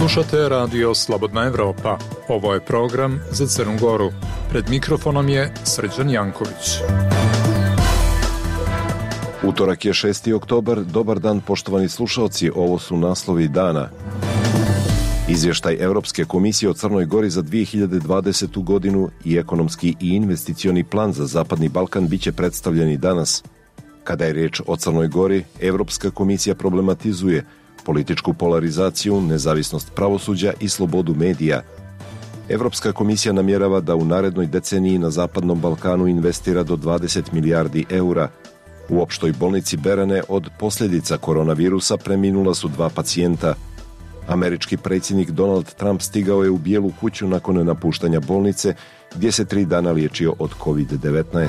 Slušate radio Slobodna Evropa. Ovo je program za Crnu Goru. Pred mikrofonom je Srđan Janković. Utorak je 6. oktobar. Dobar dan, poštovani slušalci. Ovo su naslovi dana. Izvještaj Evropske komisije o Crnoj Gori za 2020. godinu i ekonomski i investicioni plan za Zapadni Balkan biće predstavljeni danas. Kada je riječ o Crnoj Gori, Evropska komisija problematizuje političku polarizaciju, nezavisnost pravosuđa i slobodu medija. Evropska komisija namjerava da u narednoj deceniji na Zapadnom Balkanu investira do 20 milijardi eura. U opštoj bolnici Berane od posljedica koronavirusa preminula su 2 pacijenta. Američki predsjednik Donald Trump stigao je u Bijelu kuću nakon napuštanja bolnice, gdje se 3 dana liječio od COVID-19.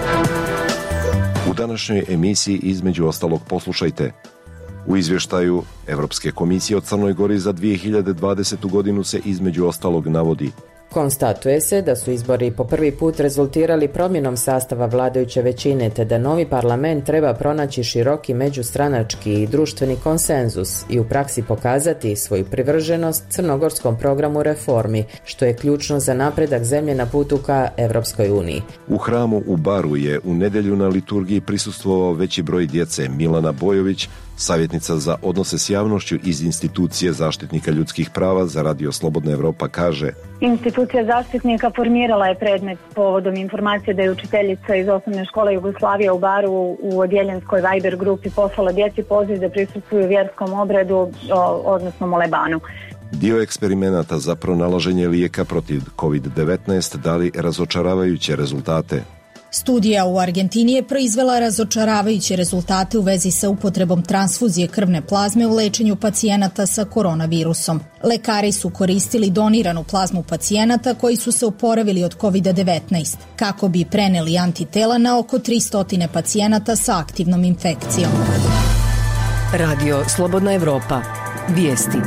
U današnjoj emisiji između ostalog poslušajte. U izvještaju Evropske komisije o Crnoj Gori za 2020. godinu se između ostalog navodi: konstatuje se da su izbori po prvi put rezultirali promjenom sastava vladajuće većine, te da novi parlament treba pronaći široki međustranački i društveni konsenzus i u praksi pokazati svoju privrženost crnogorskom programu reformi, što je ključno za napredak zemlje na putu ka Evropskoj uniji. U hramu u Baru je u nedjelju na liturgiji prisustvovao veći broj djece. Milana Bojović, savjetnica za odnose s javnošću iz institucije zaštitnika ljudskih prava za radio Slobodna Evropa, kaže: institucija zaštitnika formirala je predmet povodom informacije da je učiteljica iz osnovne škole Jugoslavija u Baru u odjeljenskoj Viber grupi poslala djeci poziv da prisustvuju vjerskom obredu, odnosno molebanu. Dio eksperimenata za pronalaženje lijeka protiv COVID-19 dali razočaravajuće rezultate. Studija u Argentini je proizvela razočaravajuće rezultate u vezi sa upotrebom transfuzije krvne plazme u lečenju pacijenata sa koronavirusom. Lekari su koristili doniranu plazmu pacijenata koji su se oporavili od COVID-19 kako bi preneli antitela na oko 300 pacijenata sa aktivnom infekcijom. Radio Slobodna Evropa. Vijesti.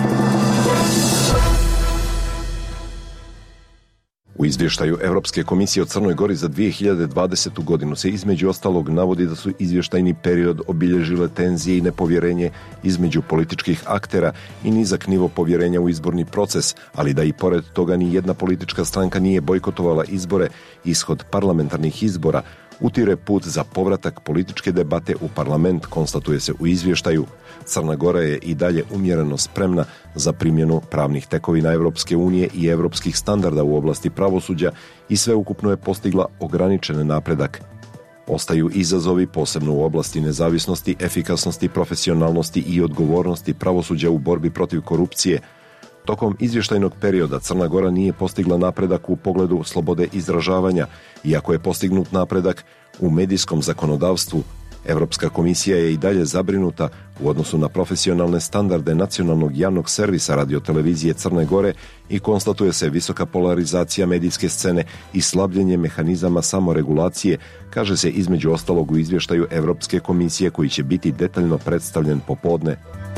U izvještaju Evropske komisije o Crnoj Gori za 2020. godinu se između ostalog navodi da su izvještajni period obilježile tenzije i nepovjerenje između političkih aktera i nizak nivo povjerenja u izborni proces, ali da i pored toga ni jedna politička stranka nije bojkotovala izbore. Ishod parlamentarnih izbora utire put za povratak političke debate u parlament, konstatuje se u izvještaju. Crna Gora je i dalje umjereno spremna za primjenu pravnih tekovina Evropske unije i evropskih standarda u oblasti pravosuđa i sveukupno je postigla ograničen napredak. Ostaju izazovi, posebno u oblasti nezavisnosti, efikasnosti, profesionalnosti i odgovornosti pravosuđa u borbi protiv korupcije. Tokom izvještajnog perioda Crna Gora nije postigla napredak u pogledu slobode izražavanja, iako je postignut napredak u medijskom zakonodavstvu. Evropska komisija je i dalje zabrinuta u odnosu na profesionalne standarde nacionalnog javnog servisa radiotelevizije Crne Gore i konstatuje se visoka polarizacija medijske scene i slabljenje mehanizama samoregulacije, kaže se između ostalog u izvještaju Evropske komisije koji će biti detaljno predstavljen popodne.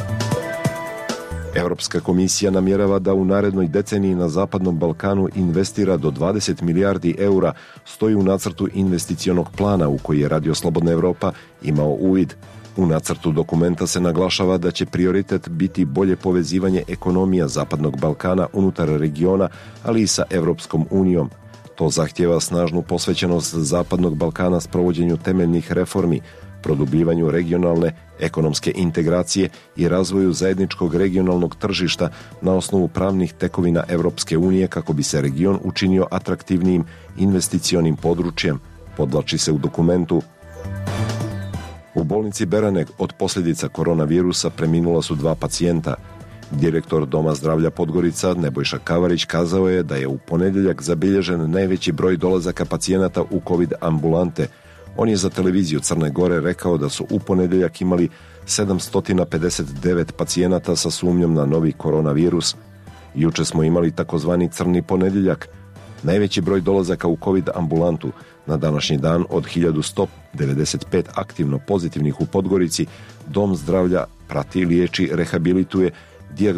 Evropska komisija namjerava da u narednoj deceniji na Zapadnom Balkanu investira do 20 milijardi eura, stoji u nacrtu investicionog plana u koji je Radio Slobodna Evropa imao uvid. U nacrtu dokumenta se naglašava da će prioritet biti bolje povezivanje ekonomija Zapadnog Balkana unutar regiona, ali i sa Evropskom unijom. To zahtijeva snažnu posvećenost Zapadnog Balkana sprovođenju temeljnih reformi, produbljivanju regionalne ekonomske integracije i razvoju zajedničkog regionalnog tržišta na osnovu pravnih tekovina Evropske unije kako bi se region učinio atraktivnijim investicionim područjem, podvlači se u dokumentu. U bolnici Berane od posljedica koronavirusa preminula su 2 pacijenta. Direktor Doma zdravlja Podgorica Nebojša Kavarić kazao je da je u ponedjeljak zabilježen najveći broj dolazaka pacijenata u COVID ambulante. On je za televiziju Crne Gore rekao da su u ponedjeljak imali 759 pacijenata sa sumnjom na novi koronavirus. Juče smo imali takozvani crni ponedjeljak. Najveći broj dolazaka u COVID ambulantu na današnji dan od 1195 aktivno pozitivnih u Podgorici. Dom zdravlja prati, liječi, rehabilituje,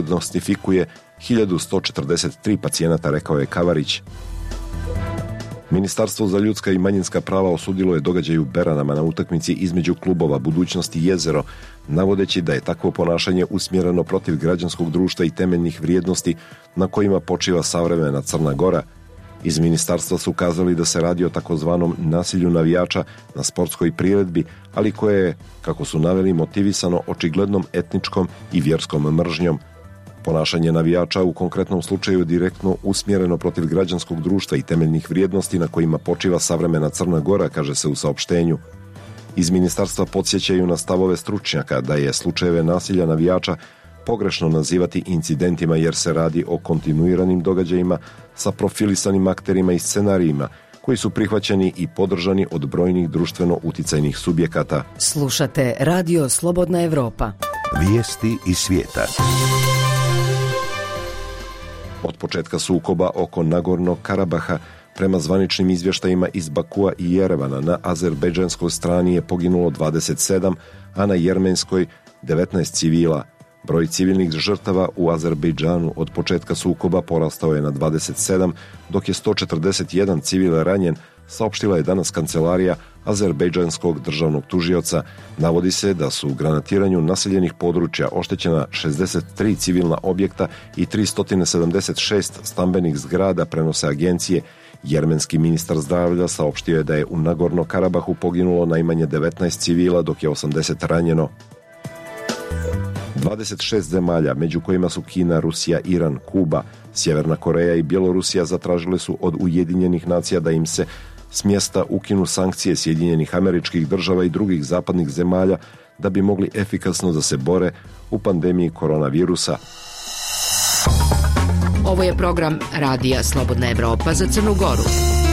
dijagnostifikuje 1143 pacijenata, rekao je Kavarić. Ministarstvo za ljudska i manjinska prava osudilo je događaj u Beranama na utakmici između klubova Budućnost i Jezero, navodeći da je takvo ponašanje usmjereno protiv građanskog društva i temeljnih vrijednosti na kojima počiva savremena Crna Gora. Iz ministarstva su kazali da se radi o takozvanom nasilju navijača na sportskoj priredbi, ali koje je, kako su naveli, motivisano očiglednom etničkom i vjerskom mržnjom. Ponašanje navijača u konkretnom slučaju direktno usmjereno protiv građanskog društva i temeljnih vrijednosti na kojima počiva savremena Crna Gora, kaže se u saopštenju. Iz ministarstva podsjećaju na stavove stručnjaka da je slučajeve nasilja navijača pogrešno nazivati incidentima jer se radi o kontinuiranim događajima sa profilisanim akterima i scenarijima koji su prihvaćeni i podržani od brojnih društveno uticajnih subjekata. Slušate Radio Slobodna Evropa. Vijesti iz svijeta. Od početka sukoba oko Nagornog Karabaha, prema zvaničnim izvještajima iz Bakua i Jerevana, na azerbejdžanskoj strani je poginulo 27, a na jermenskoj 19 civila. Broj civilnih žrtava u Azerbejdžanu od početka sukoba porastao je na 27, dok je 141 civil ranjen, saopštila je danas kancelarija azerbejdžanskog državnog tužioca. Navodi se da su u granatiranju naseljenih područja oštećena 63 civilna objekta i 376 stambenih zgrada, prenose agencije. Jermenski ministar zdravlja saopštio je da je u Nagorno Karabahu poginulo najmanje 19 civila, dok je 80 ranjeno. 26 zemalja, među kojima su Kina, Rusija, Iran, Kuba, Sjeverna Koreja i Bjelorusija, zatražile su od Ujedinjenih nacija da im se s mjesta ukinu sankcije Sjedinjenih Američkih Država i drugih zapadnih zemalja da bi mogli efikasno da se bore u pandemiji koronavirusa. Ovo je program Radija Slobodna Evropa za Crnu Goru.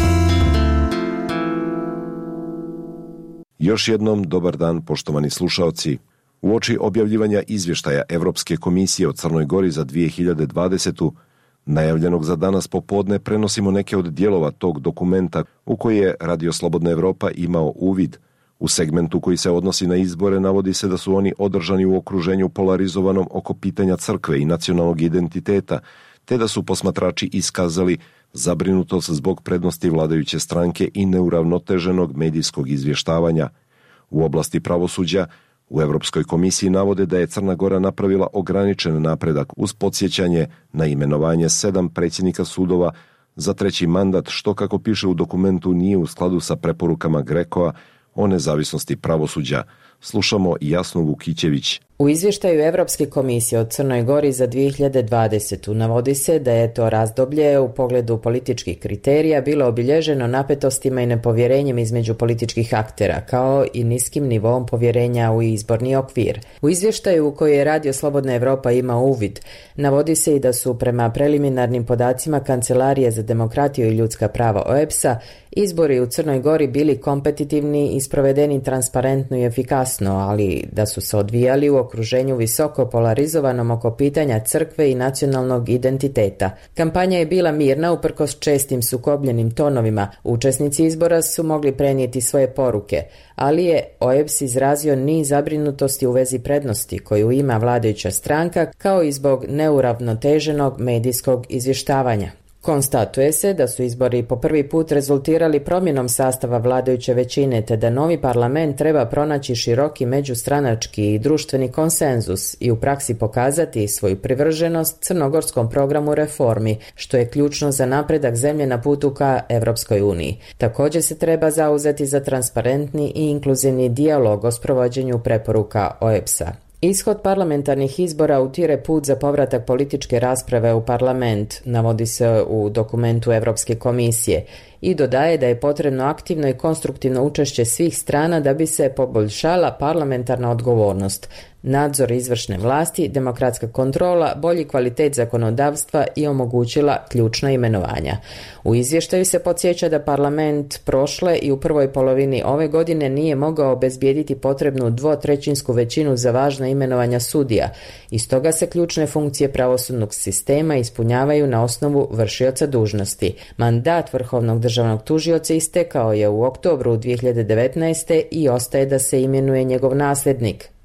Još jednom dobar dan, poštovani slušaoci. Uoči objavljivanja izvještaja Evropske komisije o Crnoj Gori za 2020. najavljenog za danas popodne, prenosimo neke od dijelova tog dokumenta u koji je Radio Slobodna Evropa imao uvid. U segmentu koji se odnosi na izbore navodi se da su oni održani u okruženju polarizovanom oko pitanja crkve i nacionalnog identiteta, te da su posmatrači iskazali zabrinutost zbog prednosti vladajuće stranke i neuravnoteženog medijskog izvještavanja. U oblasti pravosuđa u Europskoj komisiji navode da je Crna Gora napravila ograničen napredak uz podsjećanje na imenovanje 7 predsjednika sudova za 3. mandat, što, kako piše u dokumentu, nije u skladu sa preporukama GRECO-a o nezavisnosti pravosuđa. Slušamo Jasnu Vukićević. U izvještaju Evropske komisije o Crnoj Gori za 2020. navodi se da je to razdoblje u pogledu političkih kriterija bilo obilježeno napetostima i nepovjerenjem između političkih aktera, kao i niskim nivom povjerenja u izborni okvir. U izvještaju u koji je Radio Slobodna Evropa ima uvid, navodi se i da su prema preliminarnim podacima Kancelarije za demokratiju i ljudska prava OEBS-a izbori u Crnoj Gori bili kompetitivni i sprovedeni transparentno i efikasno, ali da su se odvijali u okruženju visoko polarizovanom oko pitanja crkve i nacionalnog identiteta. Kampanja je bila mirna uprkos čestim sukobljenim tonovima. Učesnici izbora su mogli prenijeti svoje poruke, ali je OEBS izrazio niz zabrinutosti u vezi prednosti koju ima vladajuća stranka, kao i zbog neuravnoteženog medijskog izvještavanja. Konstatuje se da su izbori po prvi put rezultirali promjenom sastava vladajuće većine, te da novi parlament treba pronaći široki međustranački i društveni konsenzus i u praksi pokazati svoju privrženost crnogorskom programu reformi, što je ključno za napredak zemlje na putu ka Evropskoj uniji. Također se treba zauzeti za transparentni i inkluzivni dijalog o sprovođenju preporuka OEBS-a. Ishod parlamentarnih izbora utire put za povratak političke rasprave u parlament, navodi se u dokumentu Evropske komisije, i dodaje da je potrebno aktivno i konstruktivno učešće svih strana da bi se poboljšala parlamentarna odgovornost, nadzor izvršne vlasti, demokratska kontrola, bolji kvalitet zakonodavstva i omogućila ključna imenovanja. U izvještaju se podsjeća da parlament prošle i u prvoj polovini ove godine nije mogao obezbijediti potrebnu 2/3 većinu za važna imenovanja sudija i stoga se ključne funkcije pravosudnog sistema ispunjavaju na osnovu vršioca dužnosti. Mandat vrhovnog državnog tužioca istekao je u oktobru 2019. i ostaje da se imenuje njegov nasljednik.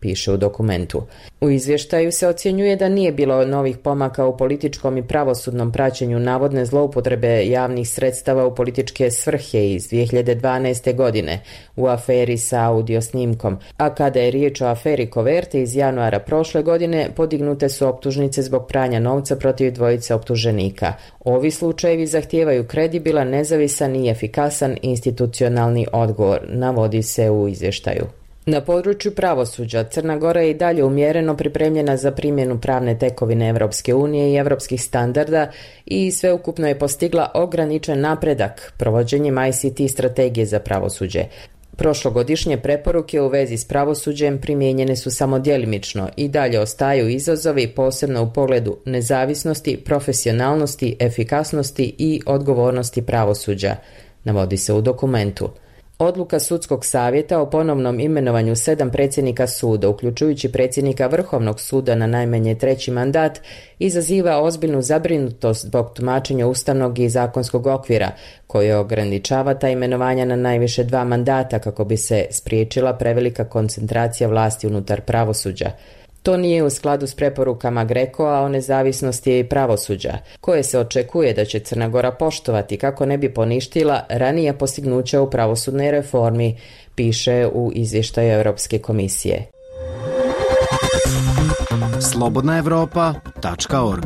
piše u dokumentu. U izvještaju se ocjenjuje da nije bilo novih pomaka u političkom i pravosudnom praćenju navodne zloupotrebe javnih sredstava u političke svrhe iz 2012. godine u aferi sa audio snimkom, a kada je riječ o aferi Koverte iz januara prošle godine, podignute su optužnice zbog pranja novca protiv dvojice optuženika. Ovi slučajevi zahtijevaju kredibilan, nezavisan i efikasan institucionalni odgovor, navodi se u izvještaju. Na području pravosuđa Crna Gora je i dalje umjereno pripremljena za primjenu pravne tekovine Europske unije i europskih standarda i sveukupno je postigla ograničen napredak provođenjem ICT strategije za pravosuđe. Prošlogodišnje preporuke u vezi s pravosuđem primijenjene su samo djelimično i dalje ostaju izazovi, posebno u pogledu nezavisnosti, profesionalnosti, efikasnosti i odgovornosti pravosuđa, navodi se u dokumentu. Odluka Sudskog savjeta o ponovnom imenovanju 7 predsjednika suda, uključujući predsjednika Vrhovnog suda na najmanje 3. mandat, izaziva ozbiljnu zabrinutost zbog tumačenja ustavnog i zakonskog okvira, koje ograničava ta imenovanja na najviše 2 mandata kako bi se spriječila prevelika koncentracija vlasti unutar pravosuđa. To nije u skladu s preporukama GRECO-a o nezavisnosti pravosuđa, koje se očekuje da će Crna Gora poštovati kako ne bi poništila ranija postignuća u pravosudnoj reformi, piše u izvještaju Europske komisije. slobodnaevropa.org.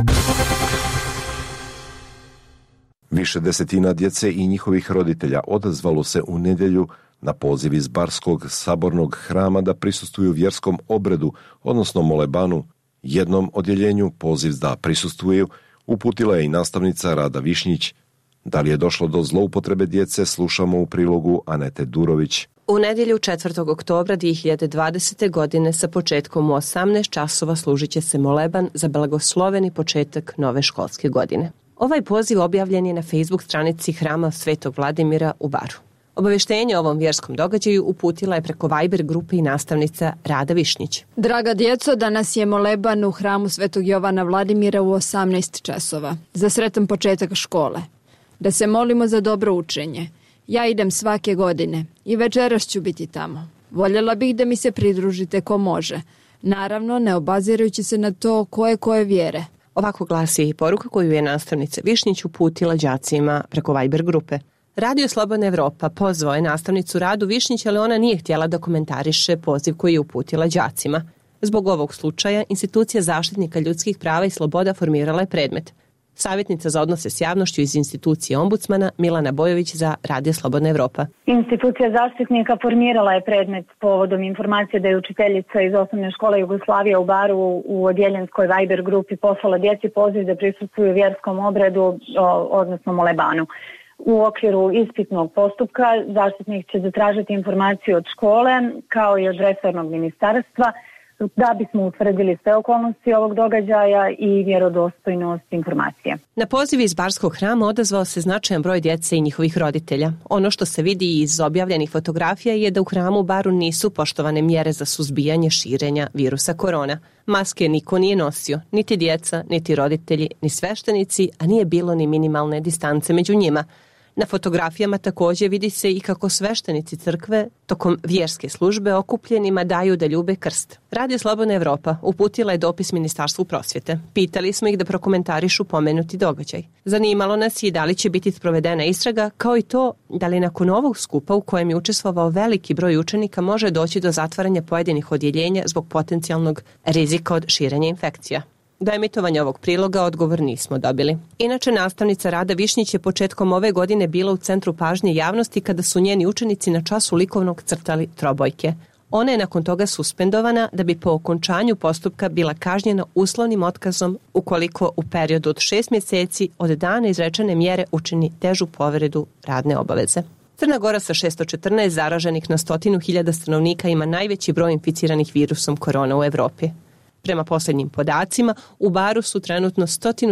Više desetina djece i njihovih roditelja odazvalo se u nedjelju na poziv iz Barskog sabornog hrama da prisustvuju vjerskom obredu, odnosno molebanu. Jednom odjeljenju poziv da prisustvuju uputila je i nastavnica Rada Višnjić. Da li je došlo do zloupotrebe djece, slušamo u prilogu Anete Durović. U nedjelju 4. oktobra 2020. godine sa početkom u 18 časova služit će se moleban za blagosloveni početak nove školske godine. Ovaj poziv objavljen je na Facebook stranici Hrama Svetog Vladimira u Baru. Obavještenje o ovom vjerskom događaju uputila je preko Viber grupe i nastavnica Rada Višnjić. Draga djeco, danas je moleban u Hramu Svetog Jovana Vladimira u 18 časova. Za sretan početak škole. Da se molimo za dobro učenje. Ja idem svake godine i večeras ću biti tamo. Voljela bih da mi se pridružite ko može. Naravno, ne obazirajući se na to koje vjere. Ovako glasi i poruka koju je nastavnica Višnjić uputila đacima preko Viber grupe. Radio Slobodna Evropa pozvao je nastavnicu Radu Višnjić, ali ona nije htjela da komentariše poziv koji je uputila đacima. Zbog ovog slučaja, institucija zaštitnika ljudskih prava i sloboda formirala je predmet. Savjetnica za odnose s javnošću iz institucije ombudsmana Milana Bojović za Radio Slobodna Evropa. Institucija zaštitnika formirala je predmet povodom informacije da je učiteljica iz osnovne škole Jugoslavija u Baru u odjeljenskoj Viber grupi poslala djeci poziv da prisustvuju vjerskom obredu, odnosno molebanu. U okviru ispitnog postupka zaštitnik će zatražiti informaciju od škole kao i od resornog ministarstva da bismo utvrdili sve okolnosti ovog događaja i vjerodostojnost informacije. Na poziv iz Barskog hrama odazvao se značajan broj djece i njihovih roditelja. Ono što se vidi iz objavljenih fotografija je da u hramu u Baru nisu poštovane mjere za suzbijanje širenja virusa korona. Maske niko nije nosio, niti djeca, niti roditelji, ni sveštenici, a nije bilo ni minimalne distance među njima. Na fotografijama također vidi se i kako sveštenici crkve tokom vjerske službe okupljenima daju da ljube krst. Radio Slobodna Evropa uputila je dopis Ministarstvu prosvjete. Pitali smo ih da prokomentarišu pomenuti događaj. Zanimalo nas je da li će biti sprovedena istraga, kao i to da li nakon ovog skupa u kojem je učestvovao veliki broj učenika može doći do zatvaranja pojedinih odjeljenja zbog potencijalnog rizika od širenja infekcija. Do emitovanja ovog priloga odgovor nismo dobili. Inače, nastavnica Rada Višnjić je početkom ove godine bila u centru pažnje javnosti kada su njeni učenici na času likovnog crtali trobojke. Ona je nakon toga suspendovana da bi po okončanju postupka bila kažnjena uslovnim otkazom ukoliko u periodu od 6 mjeseci od dana izrečene mjere učini težu povredu radne obaveze. Crna Gora sa 614 zaraženih na 100.000 stanovnika ima najveći broj inficiranih virusom korona u Evropi. Prema posljednjim podacima, u Baru su trenutno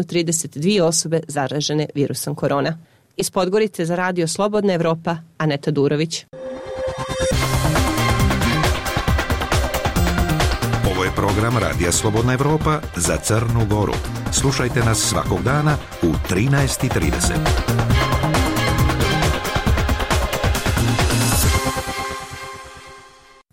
132 osobe zaražene virusom korona. Iz Podgorice za Radio Slobodna Evropa, Aneta Durović. Ovo je program Radija Slobodna Evropa za Crnu Goru. Slušajte nas svakog dana u 13:30.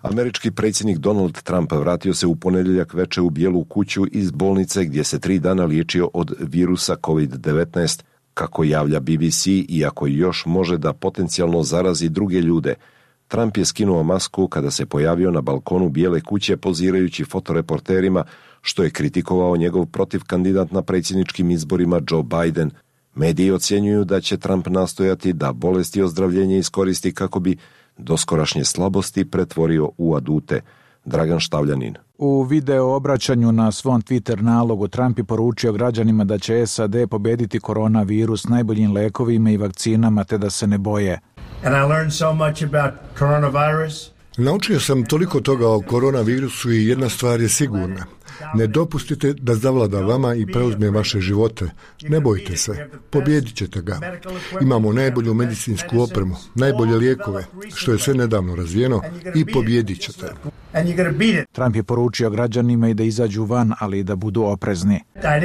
Američki predsjednik Donald Trump vratio se u ponedjeljak veče u Bijelu kuću iz bolnice gdje se 3 dana liječio od virusa COVID-19, kako javlja BBC, iako još može da potencijalno zarazi druge ljude. Trump je skinuo masku kada se pojavio na balkonu Bijele kuće pozirajući fotoreporterima, što je kritikovao njegov protivkandidat na predsjedničkim izborima Joe Biden. Mediji ocjenjuju da će Trump nastojati da bolest i ozdravljenje iskoristi kako bi doskorašnje slabosti pretvorio u adute. Dragan Štavljanin. U video obraćanju na svom Twitter nalogu Trump je poručio građanima da će SAD pobediti koronavirus najboljim lekovima i vakcinama te da se ne boje. And I learned so much about coronavirus. Naučio sam toliko toga o koronavirusu i jedna stvar je sigurna. Ne dopustite da zavlada vama i preuzme vaše živote. Ne bojte se, pobijedit ćete ga. Imamo najbolju medicinsku opremu, najbolje lijekove, što je sve nedavno razvijeno, i pobijedit ćete. Trump je poručio građanima i da izađu van, ali i da budu oprezni.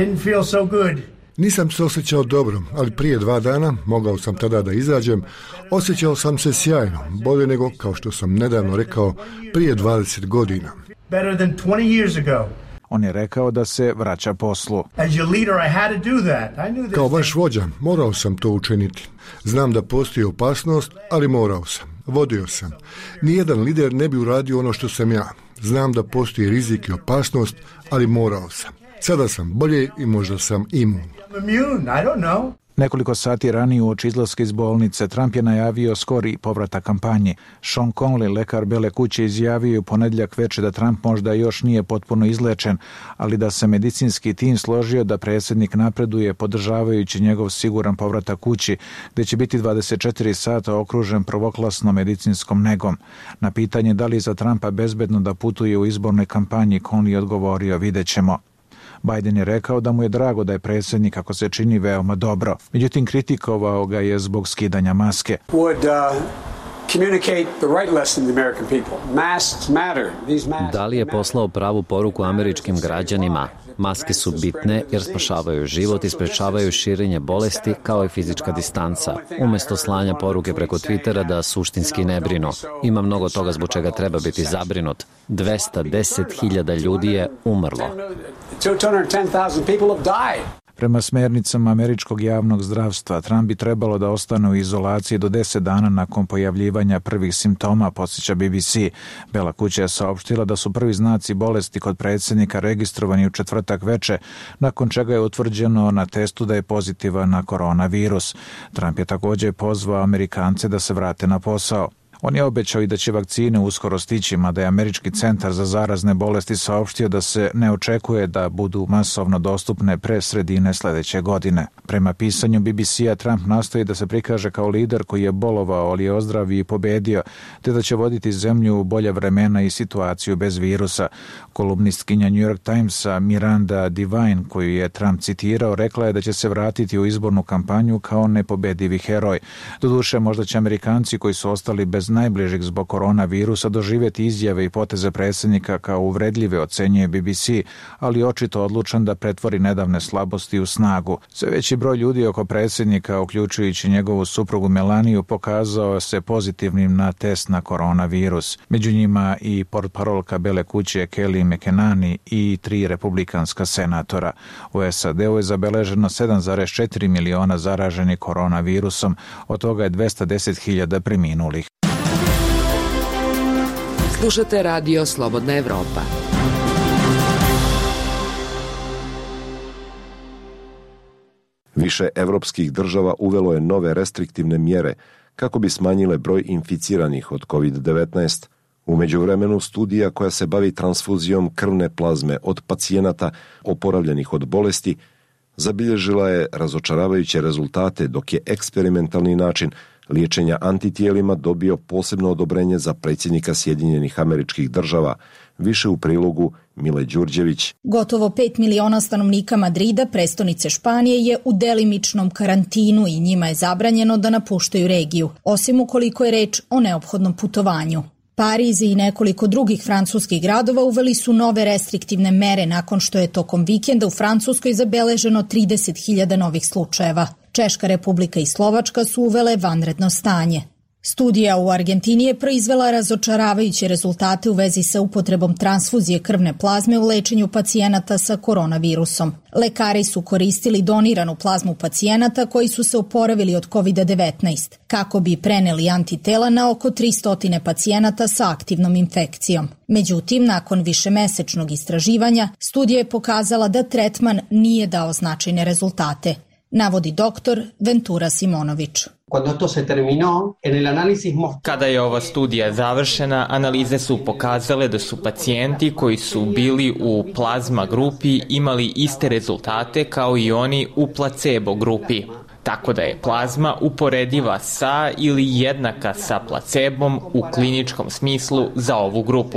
Nisam se osjećao dobro, ali prije 2 dana, mogao sam tada da izađem, osjećao sam se sjajno, bolje nego, kao što sam nedavno rekao, prije 20 godina. On je rekao da se vraća poslu. Kao vaš vođa, morao sam to učiniti. Znam da postoji opasnost, ali morao sam. Vodio sam. Nijedan lider ne bi uradio ono što sam ja. Znam da postoji rizik i opasnost, ali morao sam. Sada sam bolje i možda sam imun. Nekoliko sati ranije uoči izlaska iz bolnice Trump je najavio skori povratak kampanji. Sean Conley, lekar Bele kuće, izjavio u ponedjeljak veče da Trump možda još nije potpuno izlečen, ali da se medicinski tim složio da predsjednik napreduje podržavajući njegov siguran povratak kući, gdje će biti 24 sata okružen prvoklasnom medicinskom negom. Na pitanje da li je za Trumpa bezbedno da putuje u izbornoj kampanji, Conley odgovorio: vidjet ćemo. Biden je rekao da mu je drago da je predsjednik, ako se čini, veoma dobro. Međutim, kritikovao ga je zbog skidanja maske. Da li je poslao pravu poruku američkim građanima? Maske su bitne jer spašavaju život i sprečavaju širenje bolesti kao i fizička distanca. Umjesto slanja poruke preko Twittera da suštinski ne brinu. Ima mnogo toga zbog čega treba biti zabrinut. 210.000 ljudi je umrlo. Prema smjernicama američkog javnog zdravstva, Trump bi trebalo da ostane u izolaciji do 10 dana nakon pojavljivanja prvih simptoma, podsjeća BBC. Bela kuća je saopštila da su prvi znaci bolesti kod predsjednika registrovani u četvrtak veče, nakon čega je utvrđeno na testu da je pozitivan na koronavirus. Trump je također pozvao Amerikance da se vrate na posao. On je obećao i da će vakcine uskoro stići, mada je Američki centar za zarazne bolesti saopštio da se ne očekuje da budu masovno dostupne pre sredine sljedeće godine. Prema pisanju BBC-a, Trump nastoji da se prikaže kao lider koji je bolovao, ali je ozdravio i pobedio, te da će voditi zemlju u bolje vremena i situaciju bez virusa. Kolumnistkinja New York Timesa Miranda Devine, koju je Trump citirao, rekla je da će se vratiti u izbornu kampanju kao nepobedivi heroj. Doduše, možda će Amerikanci koji su ostali bez najbližih zbog koronavirusa doživjeti izjave i poteze predsjednika kao uvredljive, ocenjuje BBC, ali očito odlučan da pretvori nedavne slabosti u snagu. Sve veći broj ljudi oko predsjednika, uključujući njegovu suprugu Melaniju, pokazao se pozitivnim na test na koronavirus. Među njima i portparolka Bele kuće Kelly McEnany i 3 republikanska senatora. U SAD-u je zabeleženo 7,4 miliona zaraženih koronavirusom, od toga je 210.000 preminulih. Slušate radio Slobodna Evropa. Više evropskih država uvelo je nove restriktivne mjere kako bi smanjile broj inficiranih od COVID-19. U međuvremenu studija koja se bavi transfuzijom krvne plazme od pacijenata oporavljenih od bolesti zabilježila je razočaravajuće rezultate, dok je eksperimentalni način liječenja antitijelima dobio posebno odobrenje za predsjednika Sjedinjenih Američkih Država. Više u prilogu Mile Đurđević. Gotovo 5 miliona stanovnika Madrida, prestonice Španije, je u delimičnom karantinu i njima je zabranjeno da napuštaju regiju, osim ukoliko je reč o neophodnom putovanju. Pariz i nekoliko drugih francuskih gradova uveli su nove restriktivne mere nakon što je tokom vikenda u Francuskoj zabeleženo 30.000 novih slučajeva. Češka Republika i Slovačka su uvele vanredno stanje. Studija u Argentini je proizvela razočaravajuće rezultate u vezi sa upotrebom transfuzije krvne plazme u lečenju pacijenata sa koronavirusom. Lekari su koristili doniranu plazmu pacijenata koji su se oporavili od COVID-19 kako bi preneli antitela na oko 300 pacijenata sa aktivnom infekcijom. Međutim, nakon višemesečnog istraživanja, studija je pokazala da tretman nije dao značajne rezultate, navodi doktor Ventura Simonović. Kada je ova studija završena, analize su pokazale da su pacijenti koji su bili u plazma grupi imali iste rezultate kao i oni u placebo grupi. Tako da je plazma uporediva sa ili jednaka sa placebom u kliničkom smislu za ovu grupu.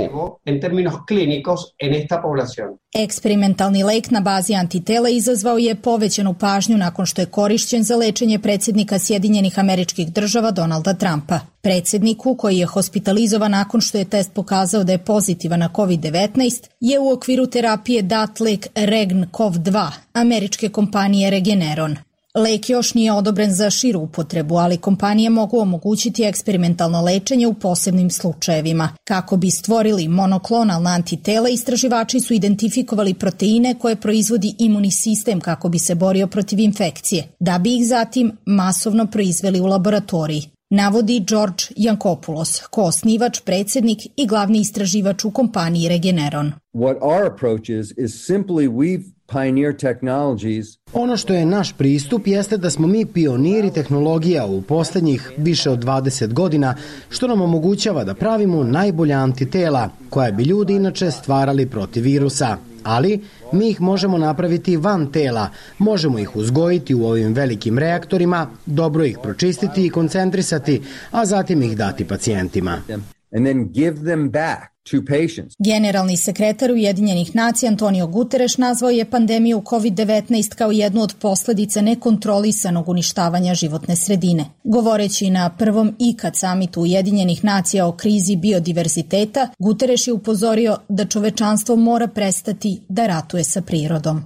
Eksperimentalni lek na bazi antitela izazvao je povećanu pažnju nakon što je korišćen za lečenje predsjednika Sjedinjenih Američkih Država Donalda Trumpa. Predsjedniku, koji je hospitalizovan nakon što je test pokazao da je pozitivan na COVID-19, je u okviru terapije dat lek Regn-CoV-2 američke kompanije Regeneron. Lek još nije odobren za širu upotrebu, ali kompanije mogu omogućiti eksperimentalno lečenje u posebnim slučajevima. Kako bi stvorili monoklonalna antitela, istraživači su identifikovali proteine koje proizvodi imunni sistem kako bi se borio protiv infekcije, da bi ih zatim masovno proizveli u laboratoriji, navodi George Yankopoulos, koosnivač, predsjednik i glavni istraživač u kompaniji Regeneron. What our approach is simply we've pioneer technologies. Ono što je naš pristup jeste da smo mi pioniri tehnologija u posljednjih više od 20 godina, što nam omogućava da pravimo najbolja antitela koja bi ljudi inače stvarali protiv virusa. Ali mi ih možemo napraviti van tela, možemo ih uzgojiti u ovim velikim reaktorima, dobro ih pročistiti i koncentrisati, a zatim ih dati pacijentima. And then give them back to patients. Generalni sekretar Ujedinjenih nacija Antonio Guterres nazvao je pandemiju COVID-19 kao jednu od posljedica nekontrolisanog uništavanja životne sredine. Govoreći na prvom ikad samitu Ujedinjenih nacija o krizi biodiverziteta, Guterres je upozorio da čovečanstvo mora prestati da ratuje sa prirodom.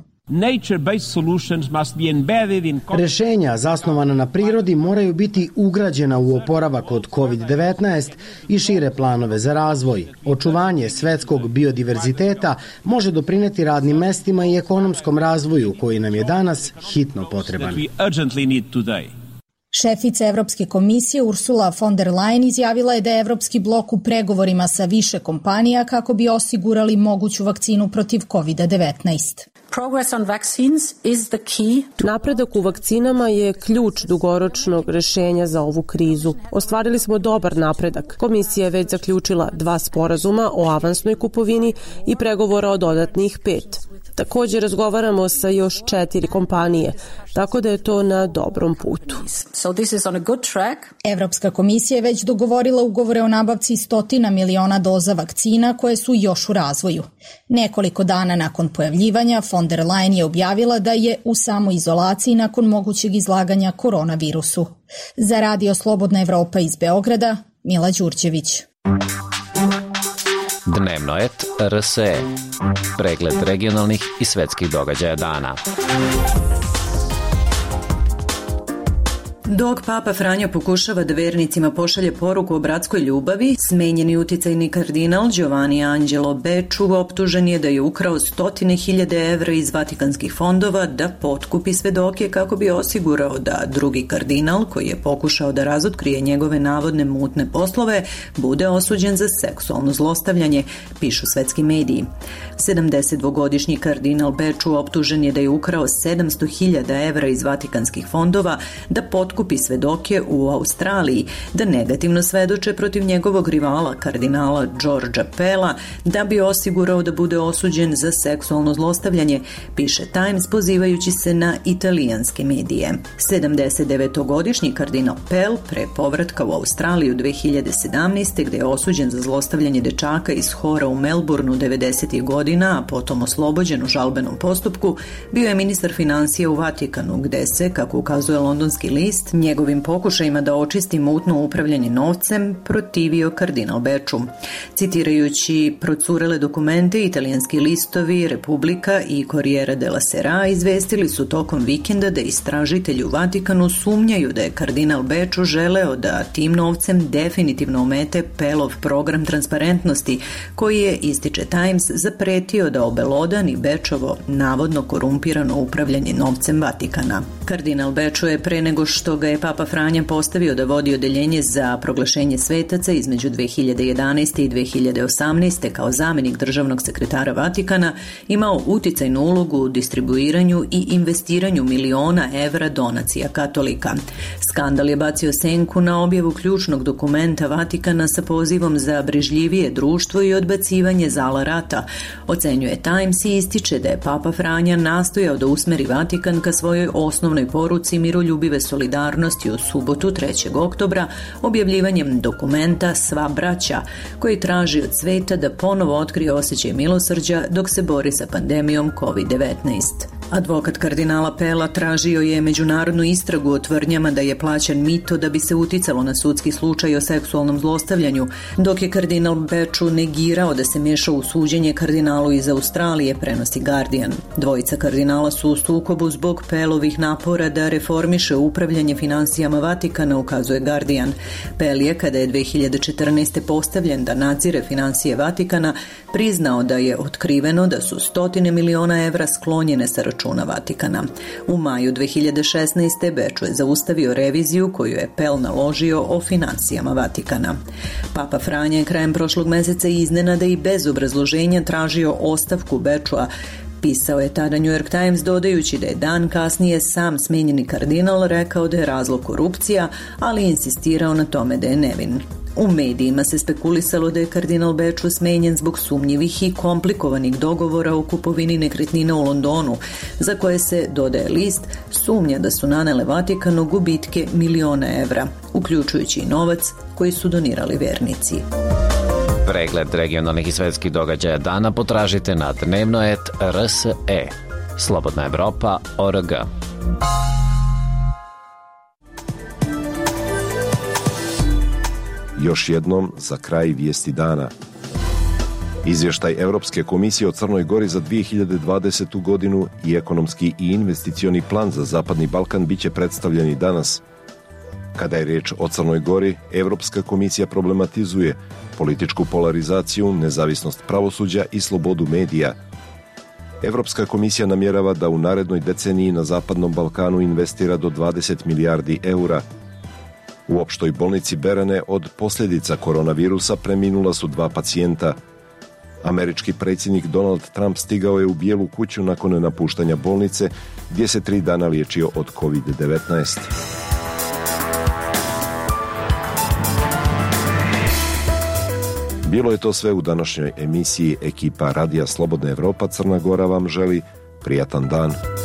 Rešenja zasnovana na prirodi moraju biti ugrađena u oporavak od COVID-19 i šire planove za razvoj. Očuvanje svetskog biodiverziteta može doprineti radnim mestima i ekonomskom razvoju koji nam je danas hitno potreban. Šefica Evropske komisije Ursula von der Leyen izjavila je da je Evropski blok u pregovorima sa više kompanija kako bi osigurali moguću vakcinu protiv COVID-19. Napredak u vakcinama je ključ dugoročnog rešenja za ovu krizu. Ostvarili smo dobar napredak. Komisija je već zaključila 2 sporazuma o avansnoj kupovini i pregovora o dodatnih 5. Također razgovaramo sa još 4 kompanije, tako da je to na dobrom putu. Evropska komisija je već dogovorila ugovore o nabavci 100 miliona doza vakcina koje su još u razvoju. Nekoliko dana nakon pojavljivanja, von der Leyen je objavila da je u samoizolaciji nakon mogućeg izlaganja koronavirusu. Za Radio Slobodna Evropa iz Beograda, Mila Đurđević. Dnevno et RSE. Pregled regionalnih i svetskih događaja dana. Dok Papa Franjo pokušava da vernicima pošalje poruku o bratskoj ljubavi, smenjeni uticajni kardinal Giovanni Angelo Becciu optužen je da je ukrao 100.000 evra iz vatikanskih fondova da potkupi svedoke kako bi osigurao da drugi kardinal, koji je pokušao da razotkrije njegove navodne mutne poslove, bude osuđen za seksualno zlostavljanje, pišu svetski mediji. 72-godišnji kardinal Becciu optužen je da je ukrao 700.000 evra iz vatikanskih fondova da potkupi svedoke u Australiji, da negativno svedoče protiv njegovog rivala kardinala Georgea Pella, da bi osigurao da bude osuđen za seksualno zlostavljanje, piše Times pozivajući se na italijanske medije. 79-godišnji kardinal Pell pre povratka u Australiju 2017. gde je osuđen za zlostavljanje dečaka iz hora u Melbourneu 90. godina, a potom oslobođen u žalbenom postupku, bio je ministar financija u Vatikanu, gde se, kako ukazuje londonski list, Njegovim pokušajima da očisti mutno upravljanje novcem protivio kardinal Beču. Citirajući procurele dokumente, italijanski listovi Republika i Corriere della Sera izvestili su tokom vikenda da istražitelji u Vatikanu sumnjaju da je kardinal Beču želeo da tim novcem definitivno omete Pelov program transparentnosti, koji je, ističe Times, zapretio da obelodani Bečovo navodno korumpirano upravljanje novcem Vatikana. Kardinal Beču je pre nego što ga je Papa Franja postavio da vodi odeljenje za proglašenje svetaca između 2011. i 2018. kao zamenik državnog sekretara Vatikana imao uticajnu ulogu u distribuiranju i investiranju miliona evra donacija katolika. Skandal je bacio senku na objavu ključnog dokumenta Vatikana sa pozivom za brežljivije društvo i odbacivanje zala rata, ocenjuje Times i ističe da je Papa Franja nastojao da usmeri Vatikan ka svojoj osnovnoj poruci miroljubive solidarnosti u subotu 3. oktobra objavljivanjem dokumenta Sva braća, koji traži od sveta da ponovo otkrije osjećaj milosrđa dok se bori sa pandemijom COVID-19. Advokat kardinala Pela tražio je međunarodnu istragu o tvrdnjama da je plaćan mito da bi se uticalo na sudski slučaj o seksualnom zlostavljanju, dok je kardinal Beču negirao da se miješao u suđenje kardinalu iz Australije, prenosi Guardian. Dvojica kardinala su u sukobu zbog Pelovih napora da reformiše upravljanje finansijama Vatikana, ukazuje Guardian. Pel je, kada je 2014. postavljen da nadzire finansije Vatikana, priznao da je otkriveno da su stotine miliona evra sklonjene sa računa Vatikana. U maju 2016. Beču je zaustavio reviziju koju je Pel naložio o finansijama Vatikana. Papa Franja je krajem prošlog meseca iznenada i bez obrazloženja tražio ostavku Bečua. Pisao je tada New York Times, dodajući da je dan kasnije sam smenjeni kardinal rekao da je razlog korupcija, ali insistirao na tome da je nevin. U medijima se spekulisalo da je kardinal Beču smenjen zbog sumnjivih i komplikovanih dogovora o kupovini nekretnina u Londonu, za koje se, dodaje list, sumnja da su nanele Vatikanu gubitke miliona evra, uključujući i novac koji su donirali vernici. Pregled regionalnih i svetskih događaja dana potražite na dnevnoet.rse. Slobodna Evropa.org. Još jednom za kraj vijesti dana. Izvještaj Europske komisije o Crnoj Gori za 2020. godinu i ekonomski i investicioni plan za Zapadni Balkan biće predstavljeni danas. Kada je riječ o Crnoj Gori, Europska komisija problematizuje političku polarizaciju, nezavisnost pravosuđa i slobodu medija. Europska komisija namjerava da u narednoj deceniji na Zapadnom Balkanu investira do 20 milijardi eura. U opštoj bolnici Berene od posljedica koronavirusa preminula su 2 pacijenta. Američki predsjednik Donald Trump stigao je u Bijelu kuću nakon napuštanja bolnice, gdje se 3 dana liječio od COVID-19. Bilo je to sve u današnjoj emisiji. Ekipa Radija Slobodna Evropa Crna Gora vam želi prijatan dan.